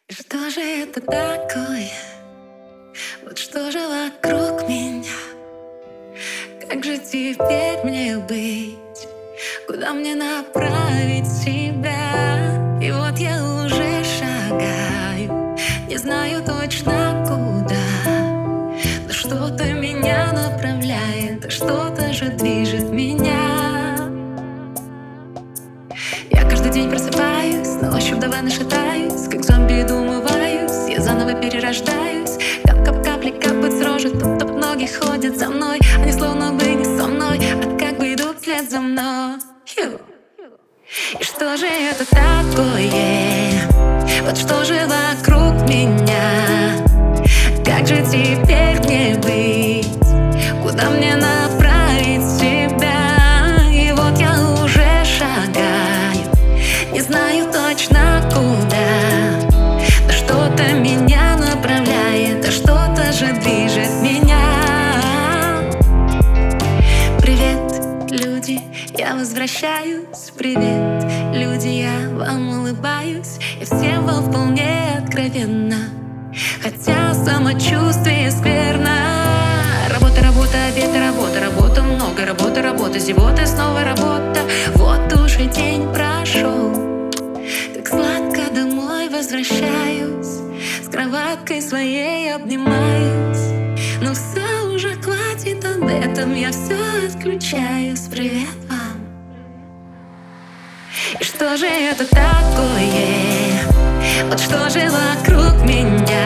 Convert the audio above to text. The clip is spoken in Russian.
Что же это такое? Вот что же вокруг меня? Как же теперь мне быть? Куда мне направить себя? И вот я уже шагаю, не знаю точно куда. Но что-то меня направляет, а что-то же движет меня. Я каждый день просыпаюсь, на ощупь давно шатаюсь, как зомби иду умываюсь, я заново перерождаюсь. Кап-кап-капли капают с рожи, топ-топ ноги ходят за мной. Они словно бы не со мной, а как бы идут вслед за мной. И что же это такое? Вот что же вокруг меня? Как же теперь мне быть? Куда мне направить себя? И вот я уже шагаю, не знаю точно куда. Но что-то меня направляет, а что-то же движет меня. Привет, люди, я возвращаюсь. Привет, люди, я вам улыбаюсь. И всем вам вполне откровенно, хотя самочувствие скверно. Работа, работа, обед, работа, работа, много работы, работа, зевота, снова работа. Вот уже день прошел, так сладко домой возвращаюсь, с кроваткой своей обнимаюсь. Но все уже хватит об этом, я все отключаюсь. Привет вам. И что же это такое? Вот что же вокруг меня?